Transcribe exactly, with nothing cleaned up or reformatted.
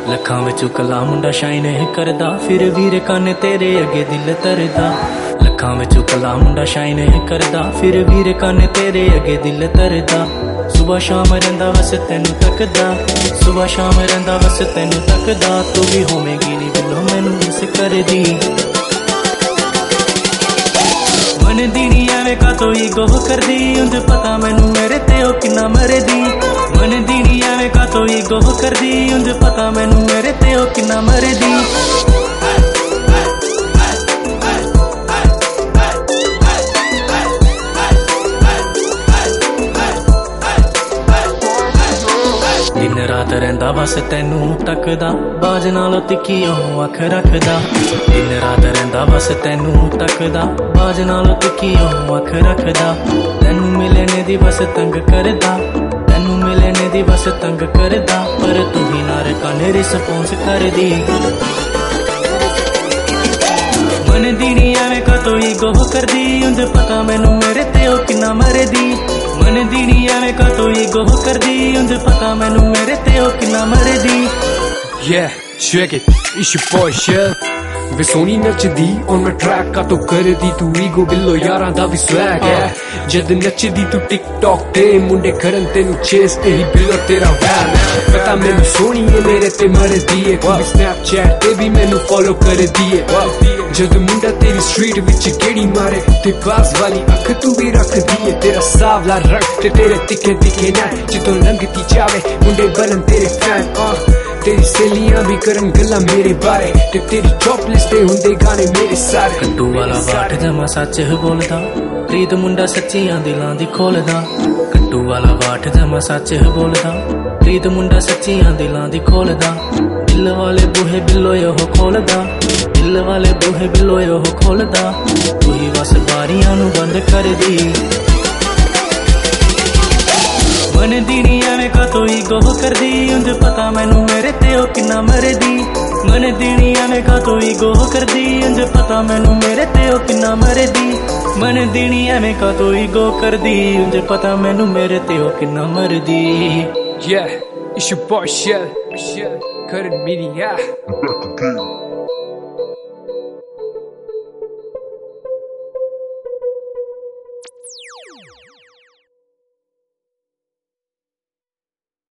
ਲੱਖਾਂ ਵਿੱਚੋਂ ਕੱਲਾ ਮੁੰਡਾ ਸ਼ਾਈਨ ਕਰਦਾ, ਫਿਰ ਵੀਰ ਕੰਨ ਤੇਰੇ ਅੱਗੇ ਦਿਲ ਤਰਦਾ। ਲੱਖਾਂ ਵਿੱਚੋਂ ਕੱਲਾ ਮੁੰਡਾ ਸ਼ਾਈਨ ਕਰਦਾ, ਫਿਰ ਵੀਰ ਕੰਨ ਤੇਰੇ ਅੱਗੇ ਦਿਲ ਤਰਦਾ। ਸੁਬਹ ਸ਼ਾਮ ਰਹਿੰਦਾ ਬਸ ਤੈਨੂੰ ਤੱਕਦਾ, ਸੁਬਹ ਸ਼ਾਮ ਰਹਿੰਦਾ ਬਸ ਤੈਨੂੰ ਤੱਕਦਾ। ਤੂੰ ਵੀ ਹੋਵੇਂਗੀ ਨੀ ਬਿੱਲੋ ਮੈਨੂੰ ਮਿਸ ਕਰਦੀ, ਮੰਨਦੀ ਨੀ ਐਵੇਂ ਕਾਤੋਂ ਈਗੋ ਕਰਦੀ। ਉਂਝ ਪਤਾ ਮੈਨੂੰ ਮੇਰੇ ਤੇ ਉਹ ਕਿੰਨਾ ਮਰਦੀ, ਮੰਨਦੀ ਨੀ ਐਵੇਂ ਕਾਤੋਂ ਈਗੋ ਕਰਦੀ। ਉਂਝ ਪਤਾ ਮੈਨੂੰ ਮੇਰੇ ਤੇ ਉਹ ਕਿੰਨਾ ਮਰਦੀ। ਦਿਨ ਰਾਤ ਰਹਿੰਦਾ ਬਸ ਤੈਨੂੰ ਤੱਕਦਾ, ਬਾਜ ਨਾਲੋਂ ਤਿੱਖੀ ਉਹ ਅੱਖ ਰੱਖਦਾ। ਦਿਨ ਰਾਤ ਰਹਿੰਦਾ ਬਸ ਤੈਨੂੰ ਤੱਕਦਾ, ਬਾਜ ਨਾਲੋਂ ਤਿੱਖੀ ਉਹ ਅੱਖ ਰੱਖਦਾ। ਤੈਨੂੰ ਮਿਲਣੇ ਦੀ ਬਸ ਤੰਗ ਕਰਦਾ, ਤੈਨੂੰ ਮਿਲਣੇ ਦੀ ਬਸ ਤੰਗ ਕਰਦਾ। ਪਰ ਤੂੰ ਹੀ ਨਾ ਰਕਾਨੇ ਰਿਸਪੌਂਸ ਕਰਦੀ, ਮੰਨਦੀ ਨੀ ਐਵੇਂ ਕਾਤੋਂ ਈਗੋ ਕਰਦੀ। ਉਂਝ ਪਤਾ ਮੈਨੂੰ ਮੇਰੇ ਤੇ ਉਹ ਕਿੰਨਾ ਮਰਦੀ, ਮੰਨਦੀ ਨੀ ਐਵੇਂ ਕਾਤੋਂ ਈਗੋ ਕਰਦੀ। ਉਂਝ ਪਤਾ ਮੈਨੂੰ ਮੇਰੇ ਤੇ ਉਹ ਕਿੰਨਾ ਮਰਦੀ। Yeah, check it, it's your boy Shell। ਵੇ ਸੋਹਣੀ ਨੱਚਦੀ ਔਨ ਮੈਂ ਟਰੈਕ ਕਾਤੋਂ ਕਰਦੀ ਤੂੰ ਈਗੋ ਬਿੱਲੋ ਯਾਰਾਂ ਦਾ ਵੀ ਸਵੈਗ ਹੈ। ਜਦ ਨੱਚਦੀ ਤੂੰ ਟਿਕਟੌਕ ਤੇ ਮੁੰਡੇ ਕਰਨ ਤੈਨੂੰ ਚੇਸ, ਇਹੀ ਬਿੱਲੋ ਤੇਰਾ ਵੈਨ। ਪਤਾ ਮੈਨੂੰ ਸੋਹਣੀ ਏ ਮੇਰੇ ਤੇ ਮਰਦੀ ਏ, ਤੂੰ ਸਨੈਪਚੈਟ ਤੇ ਵੀ ਮੈਨੂੰ ਫੋਲੋ ਕਰਦੀ ਏ। ਜਦ ਮੁੰਡਾ ਤੇਰੀ ਸਟਰੀਟ ਵਿੱਚ ਕਿਹੜੀ ਮਾਰੇ ਤੇ ਬਾਜ਼ ਵਾਲੀ ਅੱਖ ਤੂੰ ਵੀ ਰੱਖਦੀ ਏ। ਤੇਰਾ ਸਾਵਲਾ ਰੰਗ ਤੇ ਤੇਰੇ ਤਿੱਖੇ ਤਿੱਖੇ ਨੈਣ, ਜਦੋਂ ਲੰਘਦੀ ਜਾਵੇ ਮੁੰਡੇ ਬਣਨ ਤੇਰੇ ਫੈਨ। ਤੇਰੀ ਸਹੇਲੀਆਂ ਵੀ ਕਰਨ ਗੱਲਾਂ ਮੇਰੇ ਬਾਰੇ, ਤੇ ਤੇਰੀ ਟੌਪ ਲਿਸਟ ਤੇ ਹੁੰਦੇ ਗਾਣੇ ਮੇਰੇ ਸਾਰੇ। ਕੱਟੂ ਵਾਲਾ ਬਾਟ ਜਮਾ ਸੱਚ ਬੋਲਦਾ, ਪ੍ਰੀਤ ਮੁੰਡਾ ਸੱਚੀਆਂ ਦਿਲਾਂ ਦੀ ਖੋਲਦਾ। ਕੱਟੂ ਵਾਲਾ ਬਾਟ ਜਮਾ ਸੱਚ ਬੋਲਦਾ, ਪ੍ਰੀਤ ਮੁੰਡਾ ਸੱਚੀਆਂ ਦਿਲਾਂ ਦੀ ਖੋਲਦਾ। ਦਿਲ ਵਾਲੇ ਬੂਹੇ ਬਿੱਲੋ ਉਹ ਖੋਲਦਾ, ਦਿਲ ਵਾਲੇ ਬੂਹੇ ਬਿੱਲੋ ਉਹ ਖੋਲਦਾ। ਤੂੰ ਹੀ ਬਸ ਬਾਰੀਆਂ ਨੂੰ ਬੰਦ ਕਰਦੀ, ਮੰਨਦੀ ਨੀ ਐਵੇਂ ਕਾਤੋਂ ਈਗੋ ਕਰਦੀ। ਉਂਝ ਪਤਾ ਮੈਨੂੰ ਮੇਰੇ ਤੇ ਉਹ ਕਿੰਨਾ ਮਰਦੀ, ਮੰਨਦੀ ਨੀ ਐਵੇਂ ਕਾਤੋਂ ਈਗੋ ਕਰਦੀ। ਉਂਝ ਪਤਾ ਮੈਨੂੰ ਮੇਰੇ ਤੇ ਉਹ ਕਿੰਨਾ ਮਰਦੀ, ਮੰਨਦੀ ਨੀ ਐਵੇਂ ਕਾਤੋਂ ਈਗੋ ਕਰਦੀ। ਉਂਝ ਪਤਾ ਮੈਨੂੰ ਮੇਰੇ ਤੇ ਉਹ ਕਿੰਨਾ ਮਰਦੀ। Yeah, it's your boy Shell, Shell, couldn't meet ya.